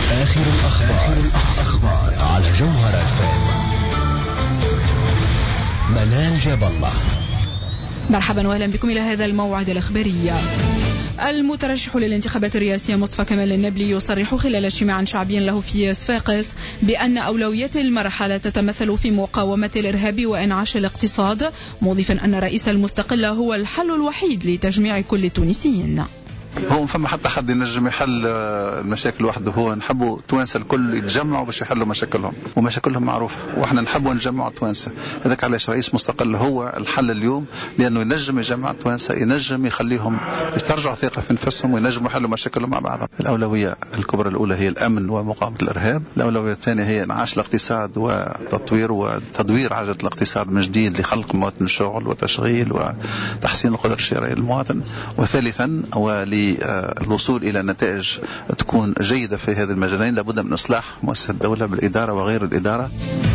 آخر الأخبار على جوهرة FM. منال جاب الله. مرحبا واهلا بكم إلى هذا الموعد الإخباري. المترشح للانتخابات الرئاسية مصطفى كمال النبلي يصرح خلال اجتماع شعبي له في صفاقس بأن أولويات المرحلة تتمثل في مقاومة الإرهاب وإنعاش الاقتصاد، مضيفا أن رئيس المستقلة هو الحل الوحيد لتجميع كل التونسيين. هو فما حتى حد ينجم يحل المشاكل وحده، هو نحبوا توانسة الكل يتجمعوا باش يحلوا مشاكلهم، ومشاكلهم معروفة واحنا نحبوا نجمعوا توانسة. هذاك علاش رئيس مستقل هو الحل اليوم، لأنه ينجم يجمع توانسة، ينجم يخليهم يسترجعوا ثقة في نفسهم وينجموا يحلوا مشاكلهم مع بعضهم. الأولوية الكبرى الأولى هي الأمن ومقاومة الإرهاب، الأولوية الثانية هي إنعاش الاقتصاد وتطوير عجلة الاقتصاد من جديد لخلق مواطن شغل وتشغيل وتحسين القدرة الشرائية للمواطن، وثالثا الوصول إلى نتائج تكون جيدة في هذه المجالين لابد من إصلاح مؤسسة الدولة بالإدارة وغير الإدارة.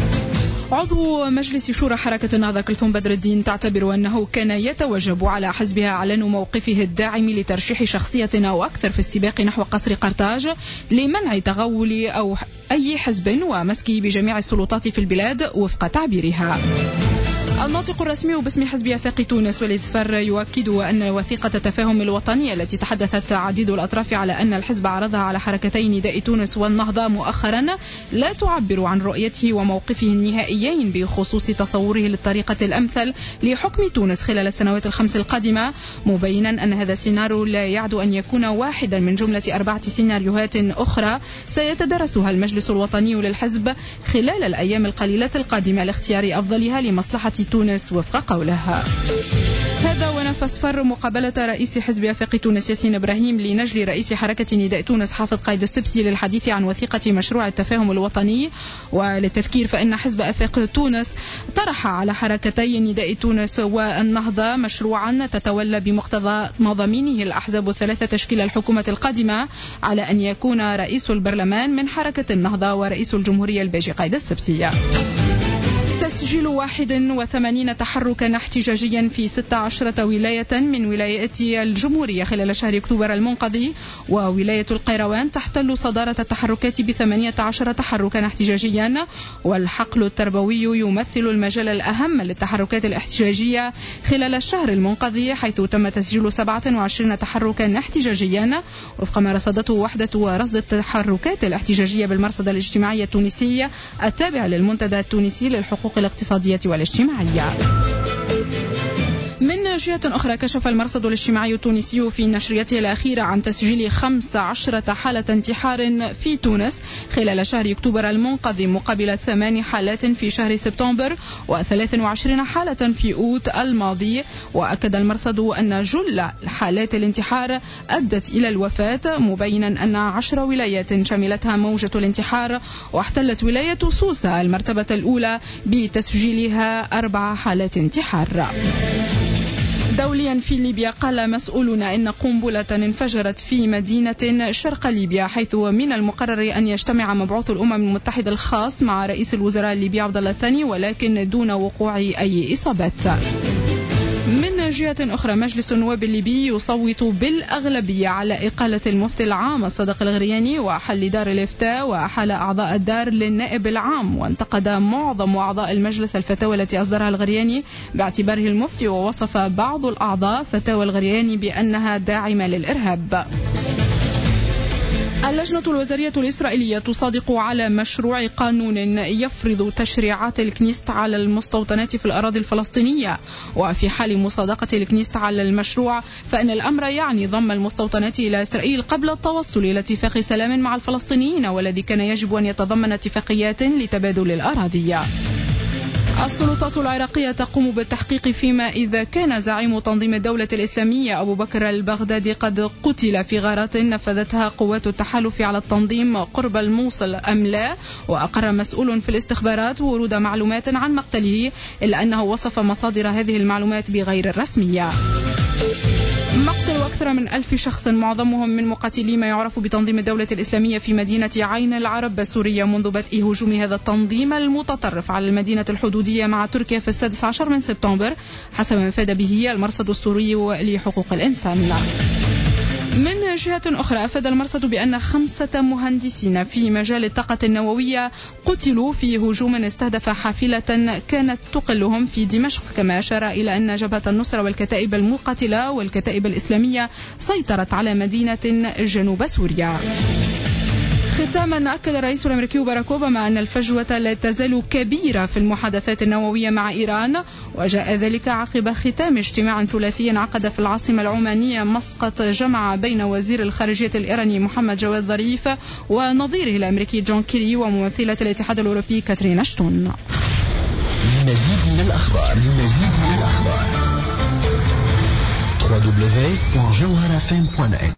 عضو مجلس شورى حركة النهضة كلثوم بدر الدين تعتبر أنه كان يتوجب على حزبها إعلان موقفه الداعم لترشيح شخصية أو أكثر في السباق نحو قصر قرطاج لمنع تغول أو أي حزب ومسكه بجميع السلطات في البلاد وفق تعبيرها. الناطق الرسمي باسم حزب آفاق تونس وليد صفر يؤكد أن وثيقة التفاهم الوطني التي تحدثت عديد الأطراف على أن الحزب عرضها على حركتي نداء تونس والنهضة مؤخرا لا تعبر عن رؤيته وموقفه النهائيين بخصوص تصوره للطريقة الأمثل لحكم تونس خلال السنوات الخمس القادمة، مبينا أن هذا السيناريو لا يعد أن يكون واحدا من جملة 4 سيناريوهات أخرى سيتدرسها المجلس الوطني للحزب خلال الأيام القليلة القادمة لاختيار أفضلها لمصلحة تونس وفق قولها. هذا ونفى صفر مقابلة رئيس حزب آفاق تونس ياسين إبراهيم لنجل رئيس حركة نداء تونس حافظ قايد السبسي للحديث عن وثيقة مشروع التفاهم الوطني. وللتذكير فإن حزب آفاق تونس طرح على حركتي نداء تونس والنهضة مشروعا تتولى بمقتضى مضامينه الأحزاب الثلاثة تشكيل الحكومة القادمة، على أن يكون رئيس البرلمان من حركة النهضة ورئيس الجمهورية الباجي قايد السبسي. تسجيل 81 تحركا احتجاجيا في 16 ولاية من ولايات الجمهورية خلال شهر أكتوبر المنقضي، وولاية القيروان تحتل صدارة التحركات ب18 تحركا احتجاجيا، والحقل التربوي يمثل المجال الأهم للتحركات الاحتجاجية خلال الشهر المنقضي، حيث تم تسجيل 27 تحركا احتجاجيا وفق ما رصدته وحدة ورصد التحركات الاحتجاجية بالمرصد الاجتماعي التونسي التابع للمنتدى التونسي للحقوق الاقتصادية والاجتماعية. من جهة أخرى كشف المرصد الاجتماعي التونسي في نشريته الأخيرة عن تسجيل 15 حالة انتحار في تونس خلال شهر أكتوبر المنقضي مقابل 8 حالات في شهر سبتمبر و23 حالة في أوت الماضي. وأكد المرصد أن جل حالات الانتحار أدت إلى الوفاة، مبينا أن 10 ولايات شملتها موجة الانتحار، واحتلت ولاية سوسة المرتبة الأولى بتسجيلها 4 حالات انتحار. دوليا في ليبيا قال مسؤولون إن قنبلة انفجرت في مدينة شرق ليبيا، حيث من المقرر أن يجتمع مبعوث الأمم المتحدة الخاص مع رئيس الوزراء الليبي عبد الله الثاني، ولكن دون وقوع أي إصابات. من جهة أخرى مجلس النواب الليبي يصوت بالأغلبية على إقالة المفتي العام الصدق الغرياني وحل دار الإفتاء، وأحال أعضاء الدار للنائب العام، وانتقد معظم أعضاء المجلس الفتاوى التي أصدرها الغرياني باعتباره المفتي، ووصف بعض الأعضاء فتاوى الغرياني بأنها داعمة للإرهاب. اللجنة الوزارية الإسرائيلية تصادق على مشروع قانون يفرض تشريعات الكنيست على المستوطنات في الأراضي الفلسطينية، وفي حال مصادقة الكنيست على المشروع فإن الأمر يعني ضم المستوطنات إلى إسرائيل قبل التوصل إلى اتفاق سلام مع الفلسطينيين، والذي كان يجب أن يتضمن اتفاقيات لتبادل الأراضي. السلطات العراقية تقوم بالتحقيق فيما إذا كان زعيم تنظيم الدولة الإسلامية أبو بكر البغدادي قد قتل في غارات نفذتها قوات التحالف على التنظيم قرب الموصل أم لا، وأقر مسؤول في الاستخبارات ورود معلومات عن مقتله، إلا أنه وصف مصادر هذه المعلومات بغير الرسمية. مقتل أكثر من 1000 شخص معظمهم من مقاتلي ما يعرف بتنظيم الدولة الإسلامية في مدينة عين العرب السورية منذ بدء هجوم هذا التنظيم المتطرف على المدينة الحدودية مع تركيا في 16 من سبتمبر، حسب ما فاد به المرصد السوري لحقوق الإنسان. من جهة أخرى أفاد المرصد بأن 5 مهندسين في مجال الطاقة النووية قتلوا في هجوم استهدف حافلة كانت تقلهم في دمشق، كما أشار إلى أن جبهة النصرة والكتائب المقاتلة والكتائب الإسلامية سيطرت على مدينة جنوب سوريا. ختاما، أكد الرئيس الأمريكي باراك أوباما أن الفجوة لا تزال كبيرة في المحادثات النووية مع إيران، وجاء ذلك عقب ختام اجتماع ثلاثي عقد في العاصمة العمانية مسقط جمع بين وزير الخارجية الإيراني محمد جواد ظريف ونظيره الأمريكي جون كيري وممثلة الاتحاد الأوروبي كاترين أشتون. لمزيد من الأخبار www.jawharafm.net